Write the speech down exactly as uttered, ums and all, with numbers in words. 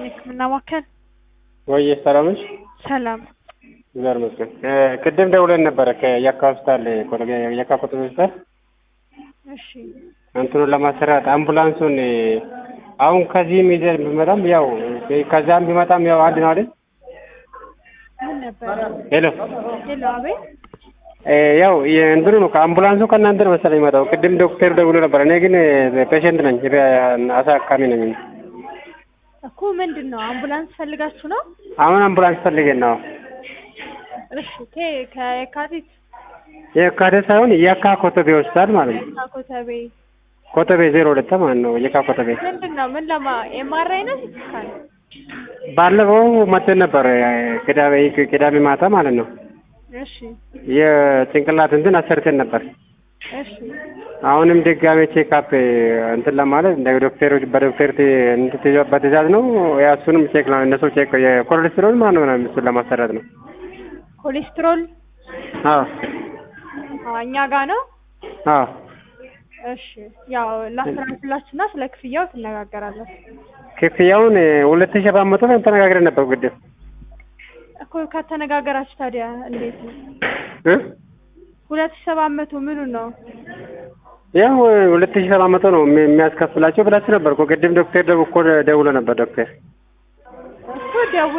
የህክምና ማዕከል ወይ ሰላምሽ ሰላም ዘር መስገን ቅድም ደውለን ነበረ ከየካ ሆስፒታል ኮሎኔ የካ ኮተቤ ሆስፒታል እሺ እንትኑን ለማሰራት አምቡላንሱን አሁን ከዚህም ይዘን ብመጣም ያው ከዛም ቢመጣም ያው አንድ ነው አይደል? ምን ነበር? ሄሎ ሄሎ አቤት ያው የእንትኑ ነው ከአምቡላንሱ ከእናንተ ነው መሰለኝ የመጣው። ቅድም ዶክተር ደውሎ ነበር። እኔ ግን ፔሸንት ነኝ አሳካሚ ነኝ እኮ። ምንድነው አምቡላንስ ፈልጋችሁ ነው? አሁን አምቡላንስ ፈልገን ነው። እሺ ከየካቲት የካቲት ሳይሆን የካ ኮተቤ ሆስፒታል ማለት ነው። የካ ኮተቤ ኮተቤ ዜሮ ሁለት ማለት ነው። የካ ኮተቤ ምንድነው? ምን ለማ ኤምአርአይ ነው ሲስካን? ባለፈው መተን ነበር ቅዳሜ ቅዳሜ ማታ ማለት ነው። እሺ የጭንቅላት እንትን አሰርተን ነበር። እሺ አሁንም ድጋሜ ቼክ አፕ እንትን ለማለት እንደ ዶክተሮች በዶክተር እንትን በትዕዛዝ ነው ያሱንም ቼክ ነው እነሱ ቼክ የኮሌስትሮል ማለት ነው እሱን ለማሰራት ነው። ኮሌስትሮል አዎ እኛ ጋር ነው። አዎ እሺ ያው ላስተላልፍላችሁና ስለ ክፍያው ትነጋገራላችሁ። ክፍያውን ሁለት ሺህ ሰባት መቶ ነው ተነጋግረን ነበር ግድ እኮ ከተነጋገራችሁ ታዲያ እንዴት ነው እ ሁለት ሺህ ሰባት መቶ ምኑ ነው? ያው ሁለት ሺህ ሰባት መቶ ነው የሚያስከፍላቸው ብላችሁ ነበር እኮ ቅድም ዶክተር ደውሎ ነበር ዶክተር እኮ ደው